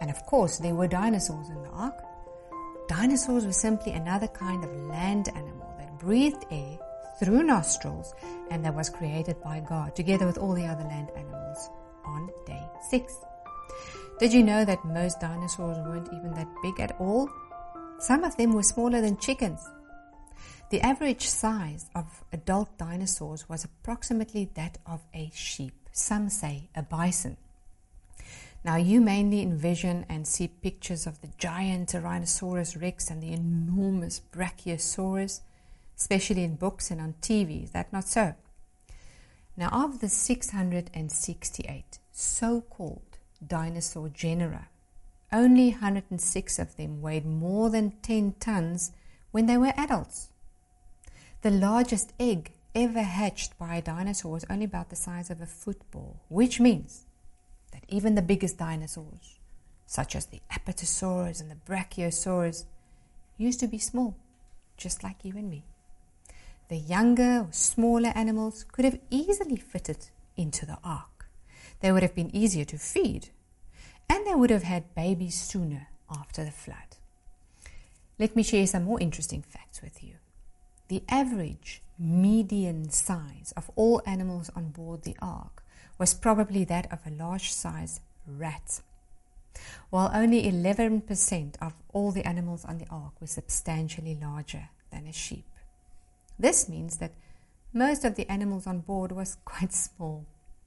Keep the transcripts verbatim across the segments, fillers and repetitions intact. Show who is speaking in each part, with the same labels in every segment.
Speaker 1: And of course, there were dinosaurs in the ark. Dinosaurs were simply another kind of land animal that breathed air through nostrils and that was created by God, together with all the other land animals on day six. Did you know that most dinosaurs weren't even that big at all? Some of them were smaller than chickens. The average size of adult dinosaurs was approximately that of a sheep, some say a bison. Now, you mainly envision and see pictures of the giant Tyrannosaurus Rex and the enormous Brachiosaurus, especially in books and on T V. Is that not so? Now, of the six hundred sixty-eight so-called dinosaur genera, only one hundred six of them weighed more than ten tons when they were adults. The largest egg ever hatched by a dinosaur was only about the size of a football, which means that even the biggest dinosaurs, such as the Apatosaurus and the Brachiosaurus, used to be small, just like you and me. The younger or smaller animals could have easily fitted into the ark. They would have been easier to feed, and they would have had babies sooner after the flood. Let me share some more interesting facts with you. The average median size of all animals on board the ark was probably that of a large-sized rat, while only eleven percent of all the animals on the ark were substantially larger than a sheep. This means that most of the animals on board was quite small.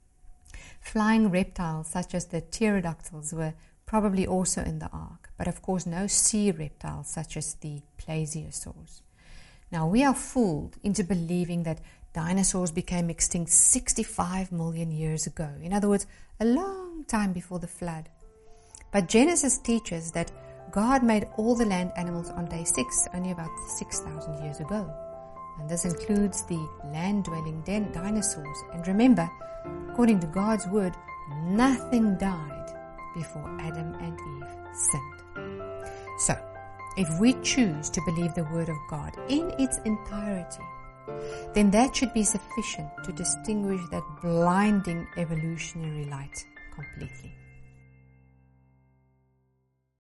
Speaker 1: Flying reptiles such as the pterodactyls were probably also in the ark, but of course no sea reptiles such as the plesiosaurs. Now, we are fooled into believing that dinosaurs became extinct sixty-five million years ago. In other words, a long time before the flood. But Genesis teaches that God made all the land animals on day six, only about six thousand years ago. And this includes the land-dwelling din- dinosaurs. And remember, according to God's word, nothing died before Adam and Eve sinned. So, if we choose to believe the word of God in its entirety, then that should be sufficient to distinguish that blinding evolutionary light completely.